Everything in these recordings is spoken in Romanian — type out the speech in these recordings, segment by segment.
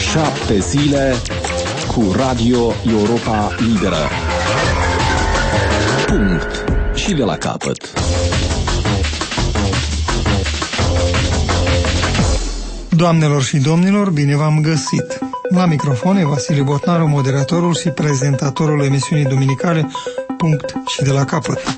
7 zile cu Radio Europa Liberă. Punct. Și de la capăt. Doamnelor și domnilor, bine v-am găsit! La microfon e Vasile Botnaru, moderatorul și prezentatorul emisiunii duminicale Punct și de la capăt.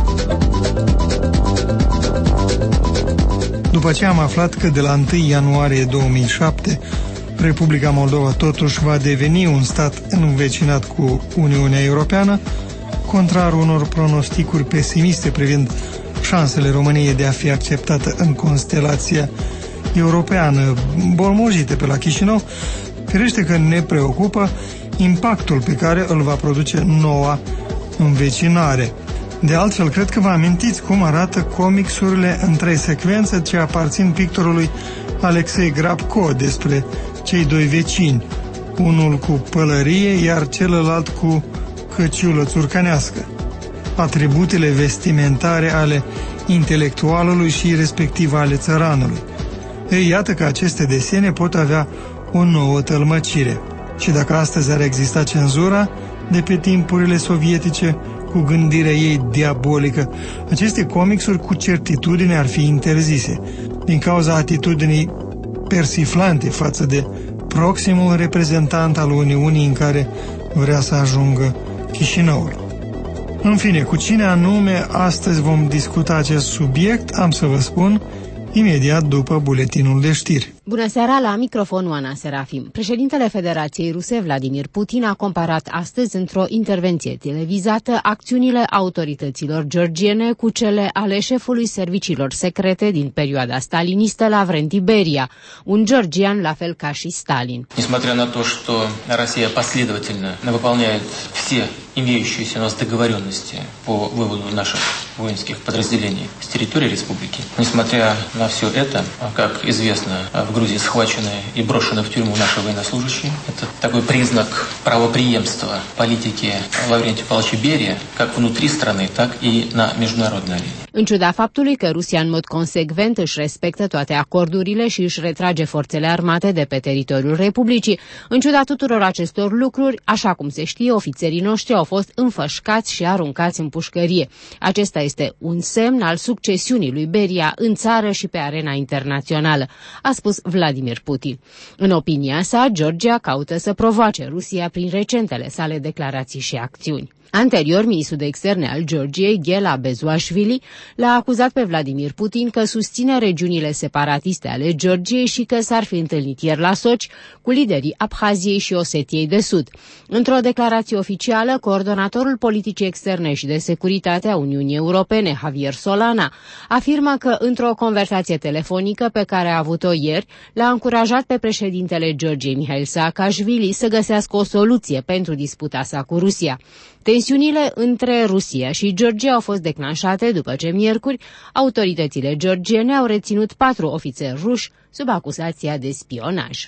După ce am aflat că de la 1 ianuarie 2007 Republica Moldova totuși va deveni un stat învecinat cu Uniunea Europeană, contrar unor pronosticuri pesimiste privind șansele României de a fi acceptată în constelația europeană bolmojite pe la Chișinău, firește că ne preocupă impactul pe care îl va produce noua învecinare. De altfel, cred că vă amintiți cum arată comicsurile în 3 secvențe ce aparțin pictorului Alexei Grabko despre cei 2 vecini, unul cu pălărie, iar celălalt cu căciulă țurcănească, atributele vestimentare ale intelectualului și respectiv ale țăranului. Ei, iată că aceste desene pot avea o nouă tălmăcire. Și dacă astăzi ar exista cenzura de pe timpurile sovietice, cu gândirea ei diabolică, aceste comicsuri cu certitudine ar fi interzise, din cauza atitudinii persiflante față de proximul reprezentant al Uniunii în care vrea să ajungă Chișinăul. În fine, cu cine anume astăzi vom discuta acest subiect, am să vă spun imediat după buletinul de știri. Bună seara, la microfon Oana Serafim. Președintele Federației Ruse, Vladimir Putin, a comparat astăzi într-o intervenție televizată acțiunile autorităților georgiene cu cele ale șefului serviciilor secrete din perioada stalinistă Lavrenti Beria, un georgian la fel ca și Stalin. Несмотря на то, что Россия последовательно выполняет все имеющиеся у нас договоренности по выводу наших воинских подразделений с территории республики, несмотря на все это, как известно, в Грузии схвачены и брошены в тюрьму наши военнослужащие. Это такой признак правопреемства политики Лаврентия Павловича Берия, как внутри страны, так и на международной арене. În ciuda faptului că Rusia în mod consecvent își respectă toate acordurile și își retrage forțele armate de pe teritoriul Republicii, în ciuda tuturor acestor lucruri, așa cum se știe, ofițerii noștri au fost înfășcați și aruncați în pușcărie. Acesta este un semn al succesiunii lui Beria în țară și pe arena internațională, a spus Vladimir Putin. În opinia sa, Georgia caută să provoace Rusia prin recentele sale declarații și acțiuni. Anterior, ministrul de externe al Georgiei, Ghela Bezuashvili, l-a acuzat pe Vladimir Putin că susține regiunile separatiste ale Georgiei și că s-ar fi întâlnit ieri la Sochi cu liderii Abhaziei și Osetiei de Sud. Într-o declarație oficială, coordonatorul politicii externe și de securitate a Uniunii Europene, Javier Solana, afirmă că într-o conversație telefonică pe care a avut-o ieri, l-a încurajat pe președintele Georgiei, Mihail Saakashvili, să găsească o soluție pentru disputa sa cu Rusia. Tensiunile între Rusia și Georgia au fost declanșate după ce miercuri autoritățile georgiene au reținut 4 ofițeri ruși sub acuzația de spionaj.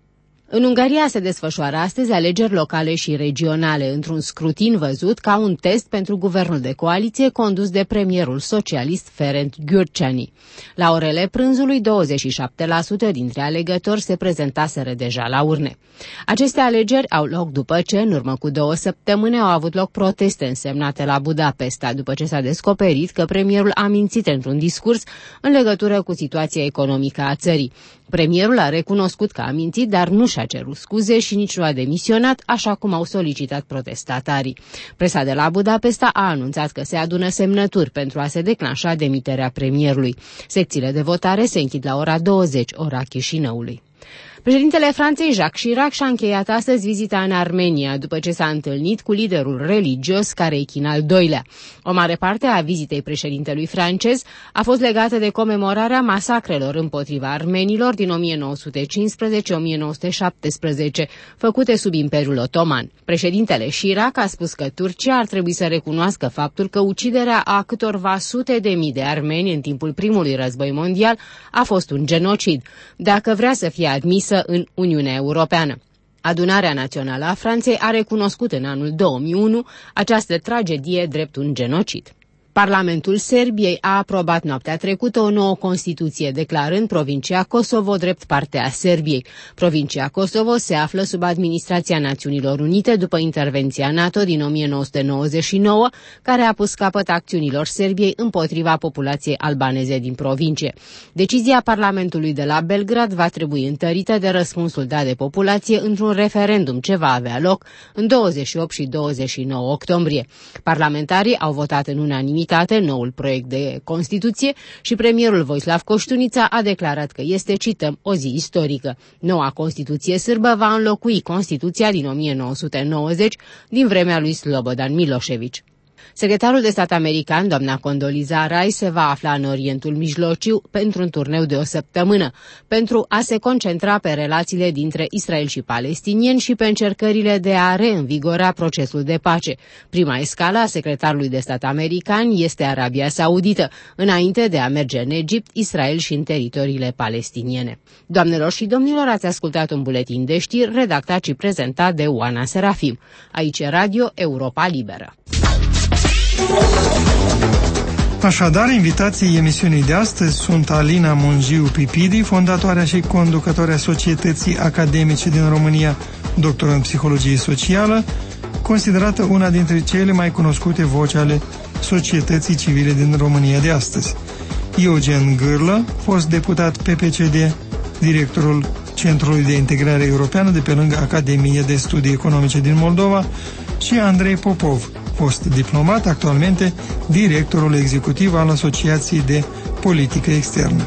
În Ungaria se desfășoară astăzi alegeri locale și regionale, într-un scrutin văzut ca un test pentru guvernul de coaliție condus de premierul socialist Ferenc Gyurcsány. La orele prânzului, 27% dintre alegători se prezentaseră deja la urne. Aceste alegeri au loc după ce, în urmă cu 2 săptămâni, au avut loc proteste însemnate la Budapesta, după ce s-a descoperit că premierul a mințit într-un discurs în legătură cu situația economică a țării. Premierul a recunoscut că a mințit, dar nu și-a cerut scuze și nici nu a demisionat, așa cum au solicitat protestatarii. Presa de la Budapesta a anunțat că se adună semnături pentru a se declanșa demiterea premierului. Secțiile de votare se închid la ora 20, ora Chișinăului. Președintele Franței, Jacques Chirac, și-a încheiat astăzi vizita în Armenia, după ce s-a întâlnit cu liderul religios Karekin al II-lea. O mare parte a vizitei președintelui francez a fost legată de comemorarea masacrelor împotriva armenilor din 1918-1917, făcute sub Imperiul Otoman. Președintele Chirac a spus că Turcia ar trebui să recunoască faptul că uciderea a câtorva sute de mii de armeni în timpul primului război mondial a fost un genocid, dacă vrea să fie admisă în Uniunea Europeană. Adunarea Națională a Franței a recunoscut în anul 2001 această tragedie drept un genocid. Parlamentul Serbiei a aprobat noaptea trecută o nouă Constituție, declarând provincia Kosovo drept parte a Serbiei. Provincia Kosovo se află sub administrația Națiunilor Unite după intervenția NATO din 1999, care a pus capăt acțiunilor Serbiei împotriva populației albaneze din provincie. Decizia Parlamentului de la Belgrad va trebui întărită de răspunsul dat de populație într-un referendum ce va avea loc în 28 și 29 octombrie. Parlamentarii au votat în unanimitate noul proiect de Constituție și premierul Vojislav Koštunița a declarat că este, cităm, o zi istorică. Noua Constituție sârbă va înlocui Constituția din 1990 din vremea lui Slobodan Milošević. Secretarul de stat american, doamna Condoleezza Rice, se va afla în Orientul Mijlociu pentru un turneu de o săptămână, pentru a se concentra pe relațiile dintre Israel și palestinieni și pe încercările de a reînvigora procesul de pace. Prima escală a secretarului de stat american este Arabia Saudită, înainte de a merge în Egipt, Israel și în teritoriile palestiniene. Doamnelor și domnilor, ați ascultat un buletin de știri redactat și prezentat de Oana Serafim. Aici e Radio Europa Liberă. Așadar, invitații emisiunii de astăzi sunt Alina Mungiu Pipidi, fondatoarea și conducătoarea Societății Academice din România, doctor în psihologie socială, considerată una dintre cele mai cunoscute voci ale societății civile din România de astăzi. Eugen Gârlă, fost deputat PPCD, directorul Centrului de Integrare Europeană de pe lângă Academia de Studii Economice din Moldova, și Andrei Popov, fost diplomat, actualmente directorul executiv al Asociației de Politică Externă.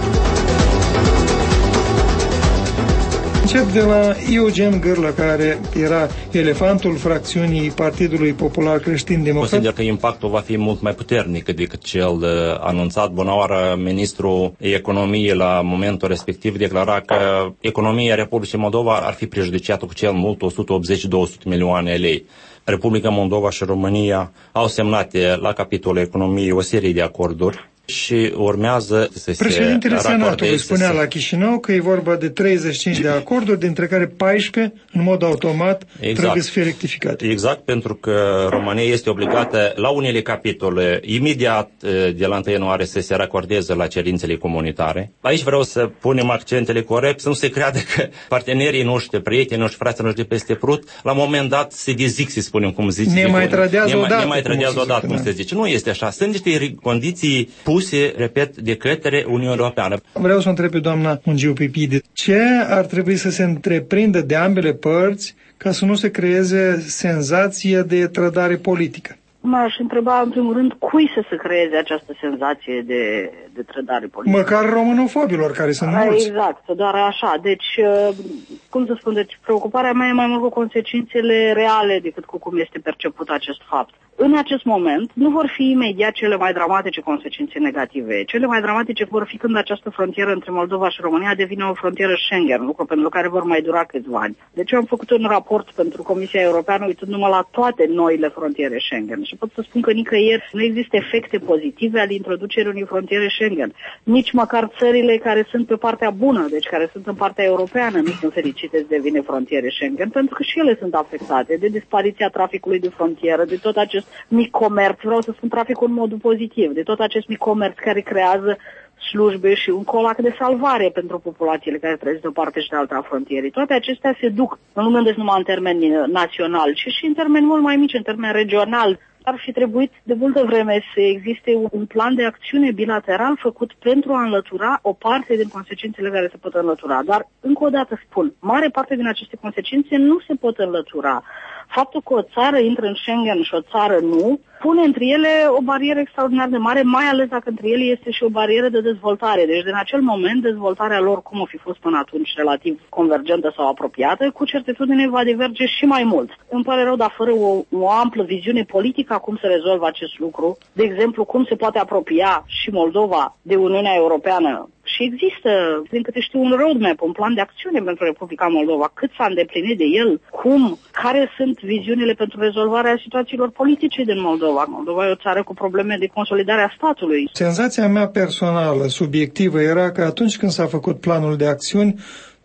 Încep de la Eugen Gârlă, care era elefantul fracțiunii Partidului Popular Creștin-Democrat. Consider că impactul va fi mult mai puternic decât cel anunțat. Bunăoară, ministrul economiei la momentul respectiv declara că economia Republicii Moldova ar fi prejudiciată cu cel mult 180-200 milioane lei. Republica Moldova și România au semnat la capitolul economiei o serie de acorduri și urmează să se Președintele Senatului spunea la Chișinău că e vorba de 35 de acorduri, dintre care 14, în mod automat, trebuie să fie rectificate. Exact, pentru că România este obligată la unele capitole imediat de la 1 ianuarie să se racordeze la cerințele comunitare. Aici vreau să punem accentele corect, să nu se creadă că partenerii noștri, prietenii noștri, frații noștri de peste Prut, la un moment dat se dezic, să spunem cum zice. Ne mai tradează odată, cum se zice. Nu este așa. Sunt niște condiții puse, repet, de către Uniunea Europeană. Vreau să întreb pe doamna Mungiu Pipidi, ce ar trebui să se întreprindă de ambele părți ca să nu se creeze senzația de trădare politică? M-aș întreba, în primul rând, cui să se creeze această senzație de trădare politică? Măcar românofobilor, care sunt mulți. Exact, doar așa. Deci, cum să spun, preocuparea mea e mai mult cu consecințele reale decât cu cum este perceput acest fapt. În acest moment, nu vor fi imediat cele mai dramatice consecințe negative. Cele mai dramatice vor fi când această frontieră între Moldova și România devine o frontieră Schengen, lucru pentru care vor mai dura câțiva ani. Deci eu am făcut un raport pentru Comisia Europeană uitându-mă la toate noile frontiere Schengen și pot să spun că nicăieri nu există efecte pozitive ale introducerii unei frontiere Schengen. Nici măcar țările care sunt pe partea bună, deci care sunt în partea europeană, nu sunt fericite să devină frontiere Schengen, pentru că și ele sunt afectate de dispariția traficului de frontieră, de tot acest mic comerț, vreau să spun traficul în modul pozitiv, de tot acest mic comerț care creează slujbe și un colac de salvare pentru populațiile care trăiesc de o parte și de alta a frontierei. Toate acestea se duc, nu mă gândesc numai în termeni naționali, ci și în termeni mult mai mici, în termeni regional. Ar fi trebuit de multă vreme să existe un plan de acțiune bilateral făcut pentru a înlătura o parte din consecințele care se pot înlătura. Dar, încă o dată spun, mare parte din aceste consecințe nu se pot înlătura. Faptul că o țară intră în Schengen și o țară nu, pune între ele o barieră extraordinar de mare, mai ales dacă între ele este și o barieră de dezvoltare. Deci, din acel moment, dezvoltarea lor, cum o fi fost până atunci, relativ convergentă sau apropiată, cu certitudine va diverge și mai mult. Îmi pare rău, dar fără o amplă viziune politică a cum se rezolvă acest lucru, de exemplu, cum se poate apropia și Moldova de Uniunea Europeană. Și există, din câte știu, un roadmap, un plan de acțiune pentru Republica Moldova. Cât s-a îndeplinit de el, cum, care sunt viziunile pentru rezolvarea situațiilor politice din Moldova. Moldova e o țară cu probleme de consolidare a statului. Senzația mea personală, subiectivă, era că atunci când s-a făcut planul de acțiuni,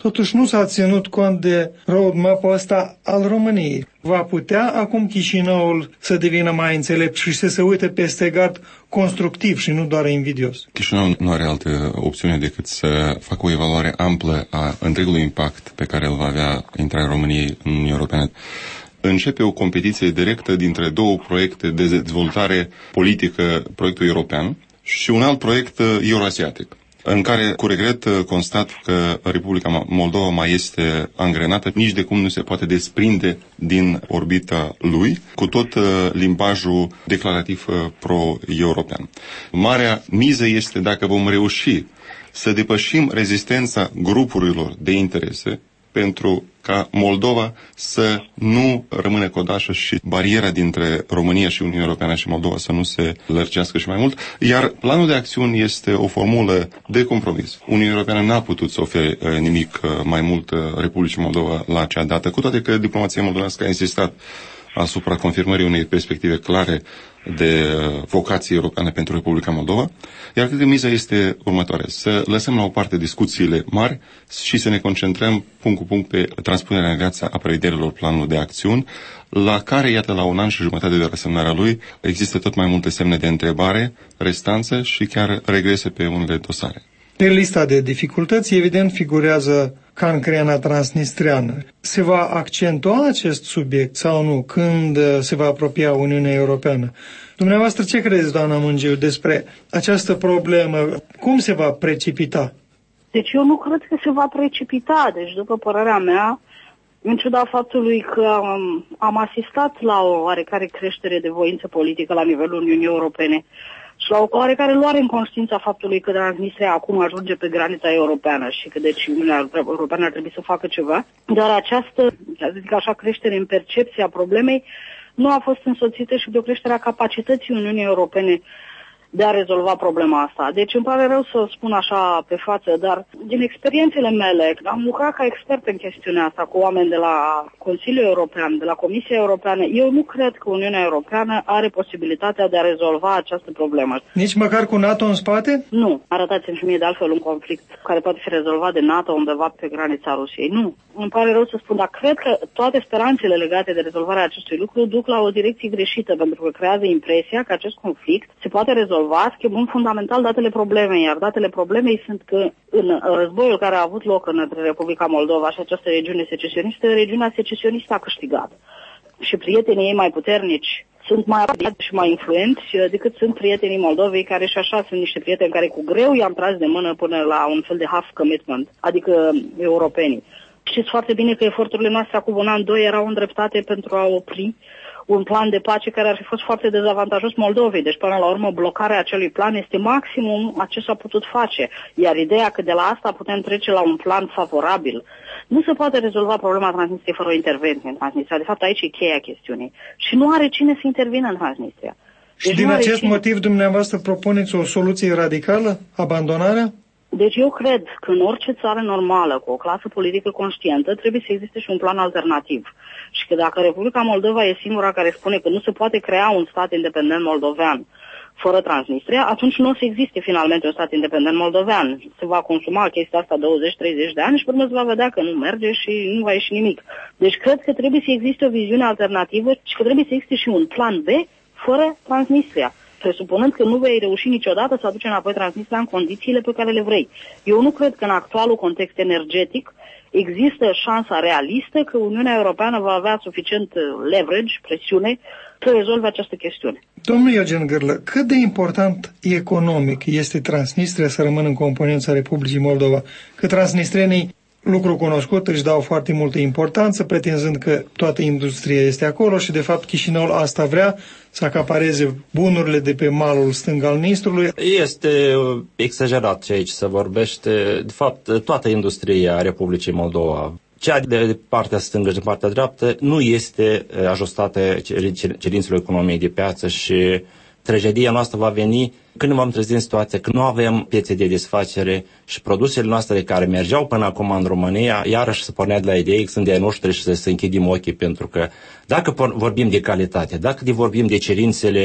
Totuși nu s-a ținut cont de roadmap-ul ăsta al României. Va putea acum Chișinăul să devină mai înțelept și să se uite peste gard constructiv și nu doar invidios? Chișinăul nu are altă opțiune decât să facă o evaluare amplă a întregului impact pe care îl va avea intrarea României în Uniunea Europeană. Începe o competiție directă dintre două proiecte de dezvoltare politică, proiectul european și un alt proiect euroasiatic, în care, cu regret, constat că Republica Moldova mai este angrenată, nici de cum nu se poate desprinde din orbita lui, cu tot limbajul declarativ pro-european. Marea miză este dacă vom reuși să depășim rezistența grupurilor de interese pentru ca Moldova să nu rămână codașă și bariera dintre România și Uniunea Europeană și Moldova să nu se lărgească și mai mult. Iar planul de acțiuni este o formulă de compromis. Uniunea Europeană n-a putut să ofere nimic mai mult Republicii Moldova la acea dată, cu toate că diplomația moldovenească a insistat asupra confirmării unei perspective clare de vocație europeană pentru Republica Moldova, iar cred că miza este următoare: să lăsăm la o parte discuțiile mari și să ne concentrăm punct cu punct pe transpunerea în viață a prevederilor planului de acțiuni, la care, iată, la un an și jumătate de la semnarea lui, există tot mai multe semne de întrebare, restanțe și chiar regrese pe unele dosare. Pe lista de dificultăți, evident, figurează cancrena transnistreană. Se va accentua acest subiect sau nu când se va apropia Uniunea Europeană? Dumneavoastră, ce credeți, doamna Mungiu, despre această problemă? Cum se va precipita? Deci eu nu cred că se va precipita. Deci, după părerea mea, în ciuda faptului că am asistat la o oarecare creștere de voință politică la nivelul Uniunii Europene și la o oarecare luare în conștiința faptului că Transnistria acum ajunge pe granița europeană și că deci Uniunea Europeană ar trebui să facă ceva, dar această, zic așa, creștere în percepția problemei nu a fost însoțită și de o creștere a capacității Uniunii Europene de a rezolva problema asta. Deci îmi pare rău să spun așa pe față, dar din experiențele mele, am lucrat ca expert în chestiunea asta cu oameni de la Consiliul European, de la Comisia Europeană, eu nu cred că Uniunea Europeană are posibilitatea de a rezolva această problemă. Nici măcar cu NATO în spate? Nu. Arătați-mi și mie de altfel un conflict care poate fi rezolvat de NATO undeva pe granița Rusiei. Nu. Îmi pare rău să spun, dar cred că toate speranțele legate de rezolvarea acestui lucru duc la o direcție greșită, pentru că creează impresia că acest conflict se poate rezolva schimbând fundamental datele problemei, iar datele problemei sunt că în războiul care a avut loc între Republica Moldova și această regiune secesionistă, regiunea secesionistă a câștigat. Și prietenii ei mai puternici sunt mai apropiați și mai influenți decât sunt prietenii Moldovei, care și așa sunt niște prieteni care cu greu i-am tras de mână până la un fel de half commitment, adică europenii. Știți foarte bine că eforturile noastre acum un an, doi erau îndreptate pentru a opri un plan de pace care ar fi fost foarte dezavantajos Moldovei. Deci, până la urmă, blocarea acelui plan este maximum a ce s-a putut face. Iar ideea că de la asta putem trece la un plan favorabil, nu se poate rezolva problema Transnistriei fără o intervenție în Transnistria. De fapt, aici e cheia chestiunii. Și nu are cine să intervină în Transnistria. Deci, din acest motiv, dumneavoastră propuneți o soluție radicală? Abandonarea? Deci eu cred că în orice țară normală, cu o clasă politică conștientă, trebuie să existe și un plan alternativ. Și că dacă Republica Moldova e singura care spune că nu se poate crea un stat independent moldovean fără Transnistria, atunci nu o să existe finalmente un stat independent moldovean. Se va consuma chestia asta 20-30 de ani și pe urmă se va vedea că nu merge și nu va ieși nimic. Deci cred că trebuie să existe o viziune alternativă și că trebuie să existe și un plan B fără Transnistria, presupunând că nu vei reuși niciodată să aduci înapoi Transnistria în condițiile pe care le vrei. Eu nu cred că în actualul context energetic există șansa realistă că Uniunea Europeană va avea suficient leverage, presiune, să rezolve această chestiune. Domnul Eugen Gârlă, cât de important economic este Transnistria să rămână în componența Republicii Moldova? Că transnistrienii, lucru cunoscut, își dau foarte multă importanță, pretinzând că toată industria este acolo și, de fapt, Chișinăul asta vrea, să acapareze bunurile de pe malul stâng al Nistrului. Este exagerat ce aici se vorbește. De fapt, toată industria Republicii Moldova, cea de partea stângă și de partea dreaptă, nu este ajustată cerințelor economiei de piață și tragedia noastră va veni când vom trezi în situația că nu avem piețe de desfacere și produsele noastre care mergeau până acum în România, iarăși se pornea de la idei că sunt de-ai noștri și să închidem ochii, pentru că dacă vorbim de calitate, dacă vorbim de cerințele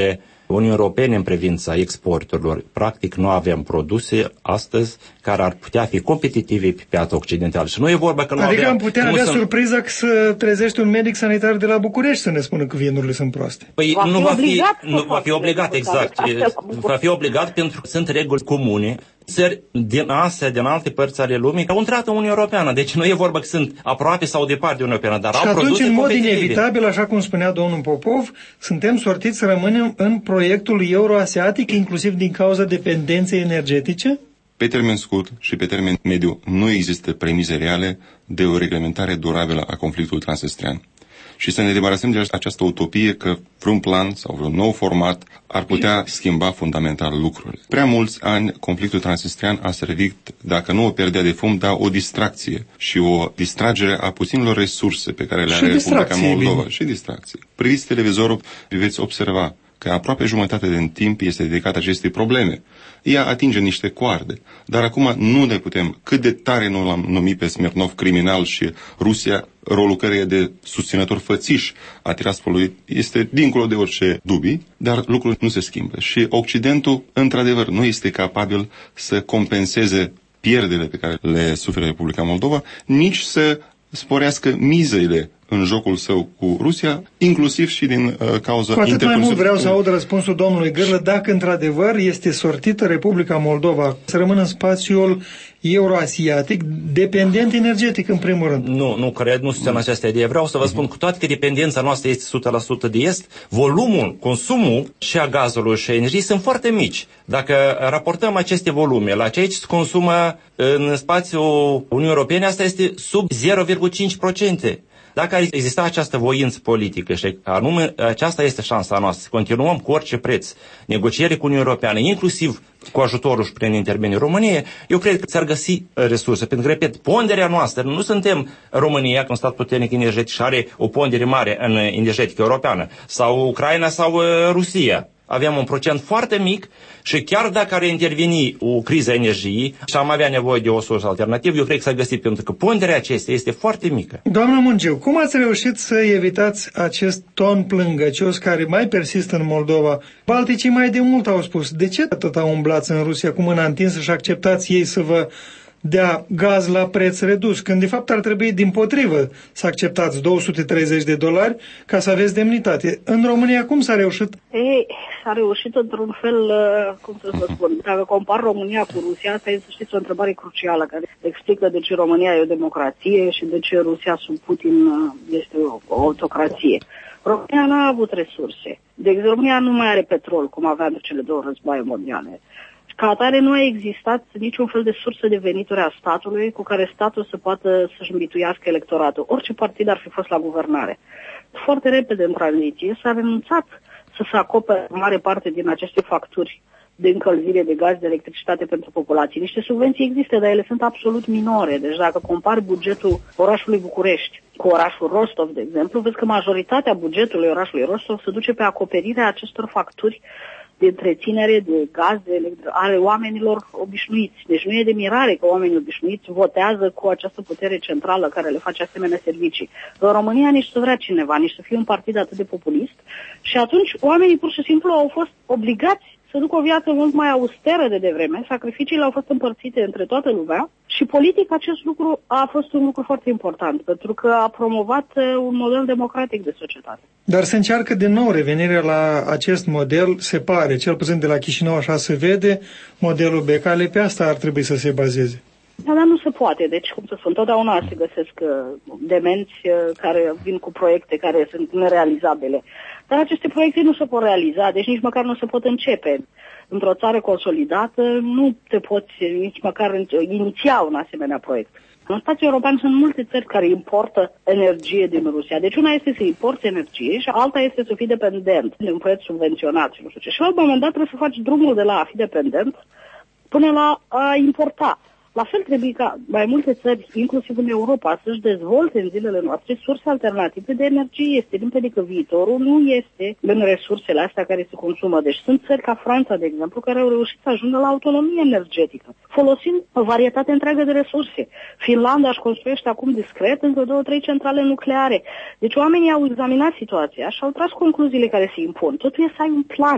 Uniunii Europene în privința exporturilor. Practic nu avem produse astăzi care ar putea fi competitive pe piața occidentală. Și nu e vorba că nu adică avem... am putea avea surpriza că să trezește un medic sanitar de la București să ne spună că vinurile sunt proaste. Păi nu va fi obligat, exact. Va fi obligat pentru că sunt reguli comune. Țări din Asia, din alte părți ale lumii, au intrat în Uniunea Europeană. Deci nu e vorba că sunt aproape sau departe de Uniunea Europeană, dar și au atunci, produse în mod competitive. inevitabil, așa cum spunea domnul Popov, suntem sortiți să rămânem în proiectul euroasiatic, inclusiv din cauza dependenței energetice? Pe termen scurt și pe termen mediu nu există premize reale de o reglementare durabilă a conflictului transnistrian. Și să ne debarasăm de această utopie că vreun plan sau vreun nou format ar putea schimba fundamental lucrurile. Prea mulți ani conflictul transnistrian a servit, dacă nu o perdea de fum, dar o distracție și o distragere a puținilor resurse pe care le are Republica Moldova. Și distracție. Priviți televizorul, veți observa că aproape jumătate din timp este dedicată acestei probleme. Ea atinge niște coarde, dar acum nu ne putem, cât de tare nu l-am numit pe Smirnov criminal și Rusia, rolul căreia de susținător fățiș a Tiraspolului este dincolo de orice dubii, dar lucrurile nu se schimbă. Și Occidentul, într-adevăr, nu este capabil să compenseze pierderile pe care le suferă Republica Moldova, nici să sporească mizele în jocul său cu Rusia, inclusiv și din cauza... Cu atât mai mult vreau să aud răspunsul domnului Gârlă, dacă într-adevăr este sortită Republica Moldova să rămână în spațiul euroasiatic, dependent energetic în primul rând. Nu cred, nu susțin această idee. Vreau să vă spun că toate că dependența noastră este 100% de est, volumul, consumul și a gazului și a energiei sunt foarte mici. Dacă raportăm aceste volume la ceea ce se consumă în spațiul Uniunii Europene, asta este sub 0,5%. Dacă ar exista această voință politică și anume aceasta este șansa noastră, să continuăm cu orice preț negociere cu Uniunea Europeană, inclusiv cu ajutorul și prin intermediul României, eu cred că ți-ar găsi resurse. Pentru că, repet, ponderea noastră, nu suntem România, un stat puternic energetic și are o pondere mare în energetică europeană, sau Ucraina sau Rusia. Avem un procent foarte mic și chiar dacă ar interveni o criză a energiei și am avea nevoie de o sursă alternativă, eu cred că s-a găsit, pentru că ponderea acestea este foarte mică. Doamnă Mungiu, cum ați reușit să evitați acest ton plângăcios care mai persistă în Moldova? Balticii mai de mult au spus, de ce atâta umblați în Rusia cu mâna întinsă și acceptați ei să vă dea gaz la preț redus, când de fapt ar trebui dimpotrivă să acceptați $230 ca să aveți demnitate. În România cum s-a reușit? S-a reușit într-un fel, cum să vă spun, dacă compar România cu Rusia, asta este, știți, o întrebare crucială care explică de ce România e o democrație și de ce Rusia sub Putin este o autocrație. România n-a avut resurse. De exemplu, România nu mai are petrol, cum avea între cele două războaie mondiale. Ca atare nu a existat niciun fel de sursă de venituri a statului cu care statul să poată să-și îmbituiască electoratul. Orice partid ar fi fost la guvernare. Foarte repede, în tranziție, s-a renunțat să se acopere mare parte din aceste facturi de încălzire, de gaz, de electricitate pentru populație. Niște subvenții există, dar ele sunt absolut minore. Deci dacă compari bugetul orașului București cu orașul Rostov, de exemplu, vezi că majoritatea bugetului orașului Rostov se duce pe acoperirea acestor facturi de întreținere, de gaz, ale oamenilor obișnuiți. Deci nu e de mirare că oamenii obișnuiți votează cu această putere centrală care le face asemenea servicii. În România nici să vrea cineva, nici să fie un partid atât de populist și atunci oamenii pur și simplu au fost obligați să ducă o viață mult mai austeră de devreme, sacrificiile au fost împărțite între toată lumea și politic acest lucru a fost un lucru foarte important, pentru că a promovat un model democratic de societate. Dar se încearcă din nou revenirea la acest model, se pare, cel puțin de la Chișinău așa se vede, modelul Becali, pe asta ar trebui să se bazeze. Da, dar nu se poate. Deci, cum să spun, totdeauna se găsesc demenți care vin cu proiecte care sunt nerealizabile. Dar aceste proiecte nu se pot realiza, deci nici măcar nu se pot începe. Într-o țară consolidată nu te poți nici măcar iniția un asemenea proiect. În spațiul european sunt multe țări care importă energie din Rusia. Deci una este să importi energie și alta este să fii dependent de un preț subvenționat și nu știu ce. Și la un moment dat trebuie să faci drumul de la a fi dependent până la a importa. La fel trebuie ca mai multe țări, inclusiv în Europa, să-și dezvolte în zilele noastre surse alternative de energie. Este limpede că viitorul nu este în resursele astea care se consumă. Deci sunt țări ca Franța, de exemplu, care au reușit să ajungă la autonomie energetică, folosind o varietate întreagă de resurse. Finlanda își construiește acum discret încă 2-3 centrale nucleare. Deci oamenii au examinat situația și au tras concluziile care se impun. Totul e să ai un plan.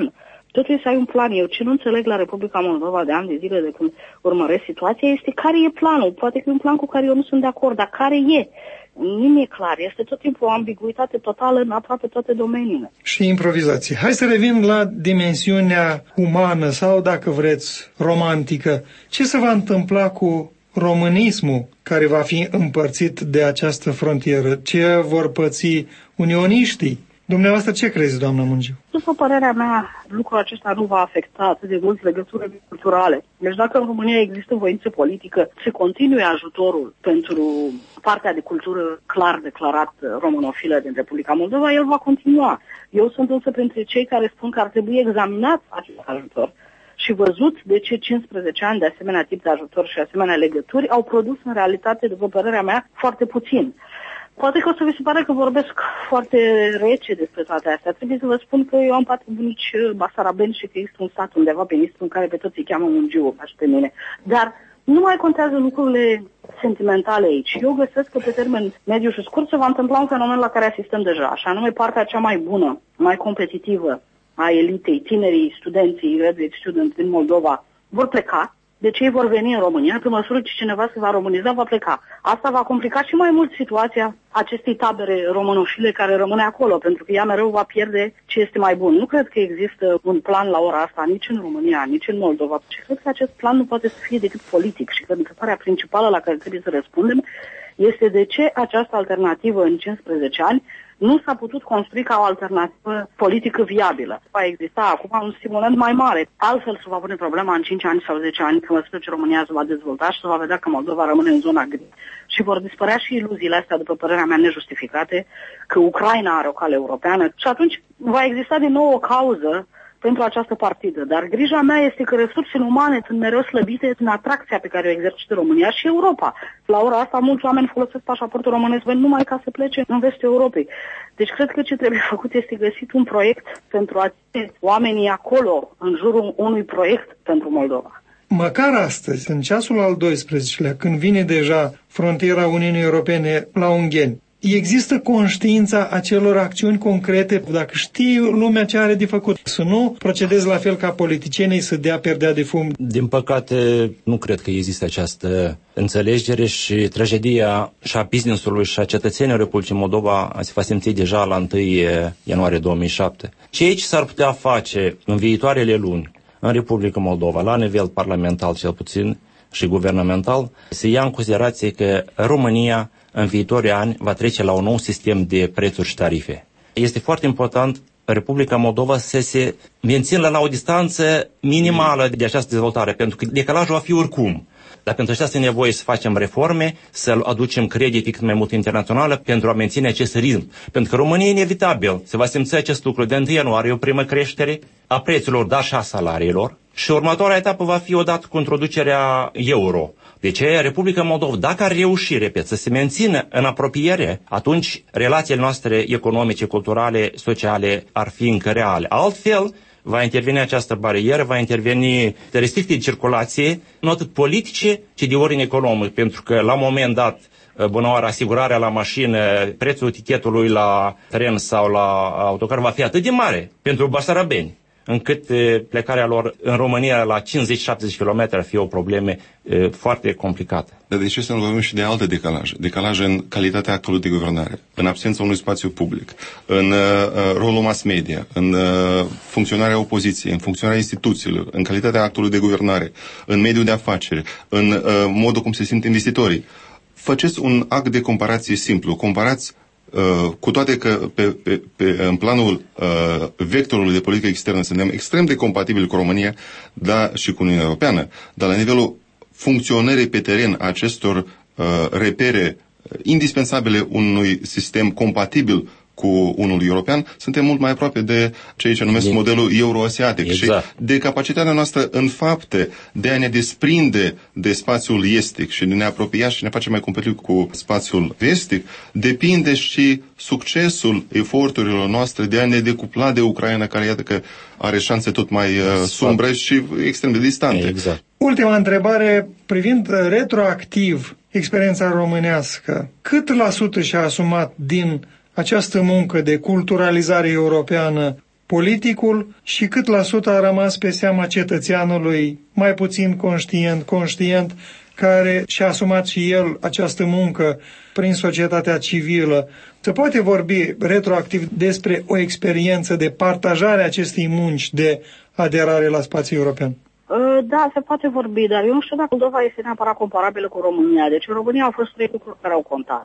Totul să ai un plan. Eu ce nu înțeleg la Republica Moldova de ani de zile de când urmăresc situația este care e planul. Poate că e un plan cu care eu nu sunt de acord, dar care e? Nu mi-e clar. Este tot timpul o ambiguitate totală în aproape toate domeniile. Și improvizație. Hai să revin la dimensiunea umană sau, dacă vreți, romantică. Ce se va întâmpla cu românismul care va fi împărțit de această frontieră? Ce vor păți unioniștii? Dumneavoastră ce crezi, doamnă Mungiu? După părerea mea, lucrul acesta nu va afecta atât de mult legăturile culturale. Deci dacă în România există voință politică, se continue ajutorul pentru partea de cultură clar declarat românofilă din Republica Moldova, el va continua. Eu sunt însă printre cei care spun că ar trebui examinat acest ajutor și văzut de ce 15 ani de asemenea tip de ajutor și asemenea legături au produs în realitate, după părerea mea, foarte puțin. Poate că o să vi se pare că vorbesc foarte rece despre toate astea. Trebuie să vă spun că eu am 4 bunici basarabeni și că există un sat undeva pe Nistru în care pe toți îi cheamă Mungiu, ca și pe mine. Dar nu mai contează lucrurile sentimentale aici. Eu găsesc că pe termen mediu și scurt se va întâmpla un fenomen la care asistăm deja, așa anume partea cea mai bună, mai competitivă a elitei, tinerii, studenții, graduate students din Moldova vor pleca. Deci ei vor veni în România, pe măsură ce cineva se va româniza, va pleca. Asta va complica și mai mult situația acestei tabere românofile care rămâne acolo, pentru că ea mereu va pierde ce este mai bun. Nu cred că există un plan la ora asta, nici în România, nici în Moldova. Și cred că acest plan nu poate să fie decât politic și că întrebarea principală la care trebuie să răspundem este de ce această alternativă în 15 ani nu s-a putut construi ca o alternativă politică viabilă. Va exista acum un stimulant mai mare. Altfel se va pune problema în 5 ani sau 10 ani, când măsură ce România se va dezvolta și se va vedea că Moldova rămâne în zona gri. Și vor dispărea și iluziile astea, după părerea mea, nejustificate, că Ucraina are o cale europeană. Și atunci va exista din nou o cauză pentru această partidă. Dar grija mea este că resursele umane sunt mereu slăbite în atracția pe care o exercită România și Europa. La ora asta, mulți oameni folosesc pașaportul românesc numai ca să plece în vestul Europei. Deci cred că ce trebuie făcut este găsit un proiect pentru a ține oamenii acolo, în jurul unui proiect pentru Moldova. Măcar astăzi, în ceasul al 12-lea, când vine deja frontiera Uniunii Europene la Ungheni, există conștiința acelor acțiuni concrete, dacă știi lumea ce are de făcut, să nu procedezi la fel ca politicienii să dea perdea de fum. Din păcate, nu cred că există această înțelegere și tragedia și a business-ului și a cetățenilor Republicii Moldova se va simți deja la 1 ianuarie 2007. Ce aici s-ar putea face în viitoarele luni în Republica Moldova, la nivel parlamentar cel puțin și guvernamental, se ia în considerație că România în viitorii ani va trece la un nou sistem de prețuri și tarife. Este foarte important Republica Moldova să se mențină la o distanță minimală de această dezvoltare, pentru că decalajul va fi oricum. Dar pentru aceasta e nevoie să facem reforme, să aducem credite cât mai mult internațională pentru a menține acest ritm. Pentru că România inevitabil se va simți acest lucru de 1 ianuarie, o primă creștere a prețurilor, dar și a salariilor. Și următoarea etapă va fi odată cu introducerea euro. Deci Republica Moldova, dacă ar reuși, repet, să se mențină în apropiere, atunci relațiile noastre economice, culturale, sociale ar fi încă reale. Altfel, va interveni această barieră, va interveni restricții de circulație, nu atât politice, ci de ordine economic, pentru că la un moment dat, bună oară, asigurarea la mașină, prețul tichetului la tren sau la autocar va fi atât de mare pentru basarabeni, încât plecarea lor în România la 50-70 km ar fi o problemă foarte complicată. Dar de ce să nu vorbim și de alte decalaje? Decalaje în calitatea actului de guvernare, în absența unui spațiu public, în rolul mass media, în funcționarea opoziției, în funcționarea instituțiilor, în calitatea actului de guvernare, în mediul de afaceri, în modul cum se simt investitorii. Faceți un act de comparație simplu. Comparați cu toate că în planul vectorului de politică externă suntem extrem de compatibili cu România, dar și cu Uniunea Europeană, dar la nivelul funcționării pe teren acestor repere indispensabile unui sistem compatibil cu unul european, suntem mult mai aproape de ceea ce numesc modelul euroasiatic. Exact. Și de capacitatea noastră în fapte de a ne desprinde de spațiul estic și de ne apropia și ne face mai competitiv cu spațiul vestic, depinde și succesul eforturilor noastre de a ne decupla de Ucraina, care iată că are șanse tot mai sumbre și extrem de distante. Exact. Ultima întrebare, privind retroactiv experiența românească, cât la sută și-a asumat din această muncă de culturalizare europeană politicul și cât la sută a rămas pe seama cetățeanului mai puțin conștient, care și-a asumat și el această muncă prin societatea civilă. Se poate vorbi retroactiv despre o experiență de partajare a acestei munci de aderare la spațiul european? Da, se poate vorbi, dar eu nu știu dacă Moldova este neapărat comparabilă cu România. Deci în România au fost 3 lucruri care au contat.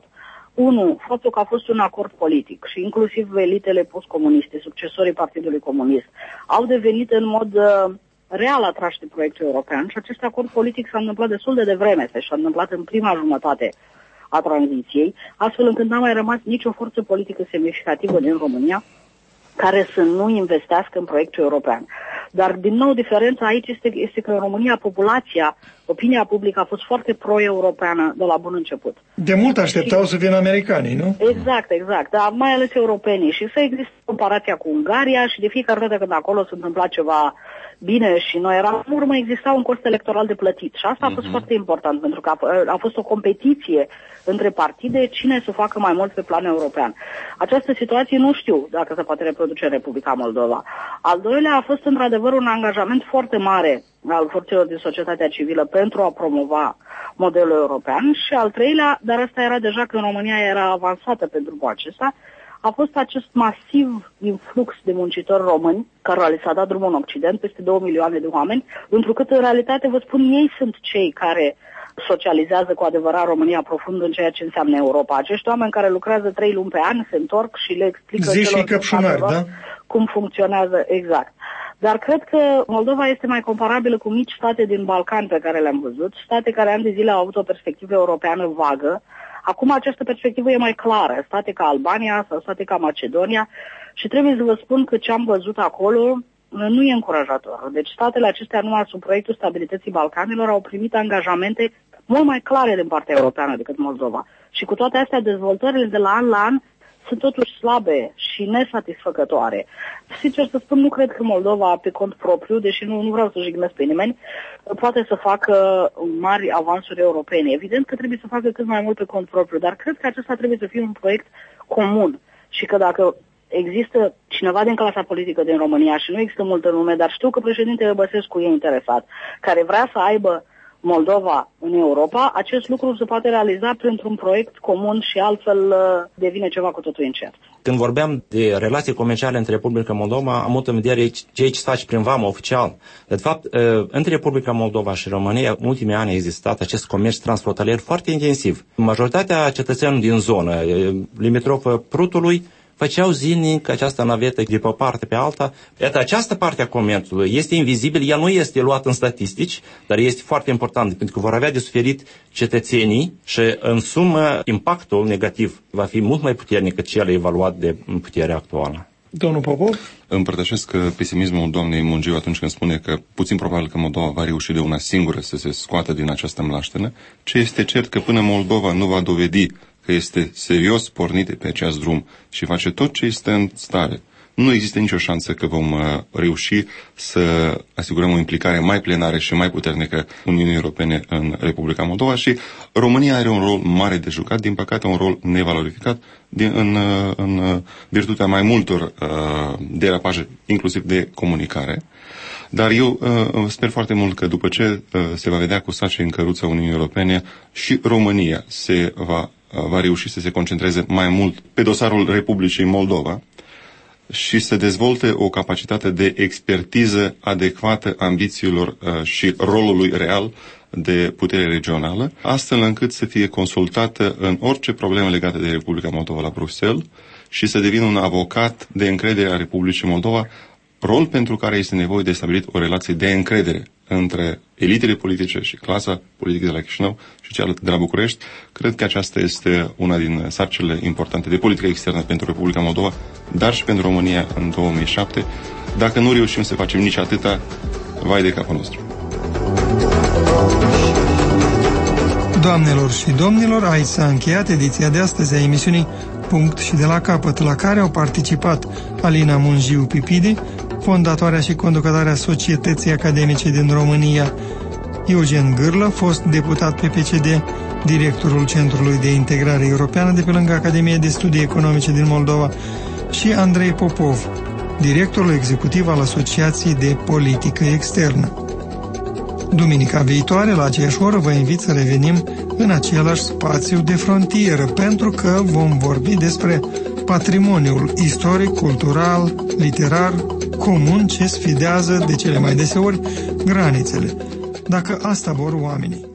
1. Faptul că a fost un acord politic și inclusiv elitele postcomuniste, succesorii Partidului Comunist, au devenit în mod real atrași de proiectul european și acest acord politic s-a întâmplat destul de devreme, s-a întâmplat în prima jumătate a tranziției, astfel încât n-a mai rămas nicio forță politică semnificativă din România care să nu investească în proiectul european. Dar, din nou, diferența aici este că în România populația, opinia publică a fost foarte pro-europeană de la bun început. De mult așteptau să vină americanii, nu? Exact, dar mai ales europenii. Și să există comparația cu Ungaria și de fiecare dată când acolo se întâmpla ceva bine și noi eram în urmă, exista un cost electoral de plătit. Și asta a fost foarte important, pentru că a fost o competiție între partide cine să facă mai mult pe plan european. Această situație nu știu dacă se poate reproduce în Republica Moldova. Al doilea a fost într-adevăr un angajament foarte mare al forțelor din societatea civilă pentru a promova modelul european și al treilea, dar asta era deja că în România era avansată pe drumul acesta, a fost acest masiv influx de muncitori români care li s-a dat drumul în Occident, peste 2 milioane de oameni, întrucât în realitate, vă spun, ei sunt cei care socializează cu adevărat România profund în ceea ce înseamnă Europa. Acești oameni care lucrează 3 luni pe an se întorc și le explică celor cum funcționează exact. Dar cred că Moldova este mai comparabilă cu mici state din Balcani pe care le-am văzut, state care ani de zile au avut o perspectivă europeană vagă. Acum această perspectivă e mai clară, state ca Albania sau state ca Macedonia și trebuie să vă spun că ce am văzut acolo nu e încurajator. Deci statele acestea, numai sub proiectul stabilității Balcanilor, au primit angajamente mult mai clare din partea europeană decât Moldova. Și cu toate astea, dezvoltările de la an la an sunt totuși slabe și nesatisfăcătoare. Sincer să spun, nu cred că Moldova, pe cont propriu, deși nu vreau să jignesc pe nimeni, poate să facă mari avansuri europene. Evident că trebuie să facă cât mai mult pe cont propriu, dar cred că acesta trebuie să fie un proiect comun și că dacă există cineva din clasa politică din România și nu există multă lume, dar știu că președintele Băsescu e interesat, care vrea să aibă Moldova în Europa, acest lucru se poate realiza printr-un proiect comun și altfel devine ceva cu totul incert. Când vorbeam de relații comerciale între Republica Moldova, am avut în vedere ceea ce se face prin vamă oficial. De fapt, între Republica Moldova și România, în ultimii ani a existat acest comerț transfrontalier foarte intensiv. Majoritatea cetățenilor din zonă, limitrofă Prutului, făceau zilnic această navetă de pe o parte pe alta. Iată, această parte a comerțului este invizibil, ea nu este luată în statistici, dar este foarte important, pentru că vor avea de suferit cetățenii și, în sumă, impactul negativ va fi mult mai puternic decât cel evaluat de puterea actuală. Domnul Popov? Împărtășesc pesimismul doamnei Mungiu atunci când spune că puțin probabil că Moldova va reuși de una singură să se scoată din această mlaștenă. Ce este cert că până Moldova nu va dovedi că este serios pornit pe acest drum și face tot ce este în stare, nu există nicio șansă că vom reuși să asigurăm o implicare mai plenară și mai puternică Uniunii Europene în Republica Moldova și România are un rol mare de jucat, din păcate un rol nevalorificat în virtutea mai multor derapaje, inclusiv de comunicare. Dar eu sper foarte mult că după ce se va vedea cu saci în căruța Uniunii Europene și România va reuși să se concentreze mai mult pe dosarul Republicii Moldova și să dezvolte o capacitate de expertiză adecvată ambițiilor și rolului real de putere regională, astfel încât să fie consultată în orice problemă legată de Republica Moldova la Bruxelles și să devină un avocat de încredere a Republicii Moldova, rol pentru care este nevoie de stabilit o relație de încredere între elitele politice și clasa politică de la Chișinău și cea de la București. Cred că aceasta este una din sarcinile importante de politică externă pentru Republica Moldova, dar și pentru România în 2007. Dacă nu reușim să facem nici atâta, vai de capul nostru. Doamnelor și domnilor, aici s-a încheiat ediția de astăzi a emisiunii Punct și de la capăt, la care au participat Alina Mungiu Pipidi, fondatoarea și conducătoarea Societății Academice din România, Eugen Gârlă, fost deputat pe PCD, directorul Centrului de Integrare Europeană de pe lângă Academia de Studii Economice din Moldova, și Andrei Popov, directorul executiv al Asociației de Politică Externă. Duminica viitoare, la aceeași oră, vă invit să revenim în același spațiu de frontieră, pentru că vom vorbi despre patrimoniul istoric, cultural, literar, comun ce sfidează de cele mai deseori granițele, dacă asta vor oamenii.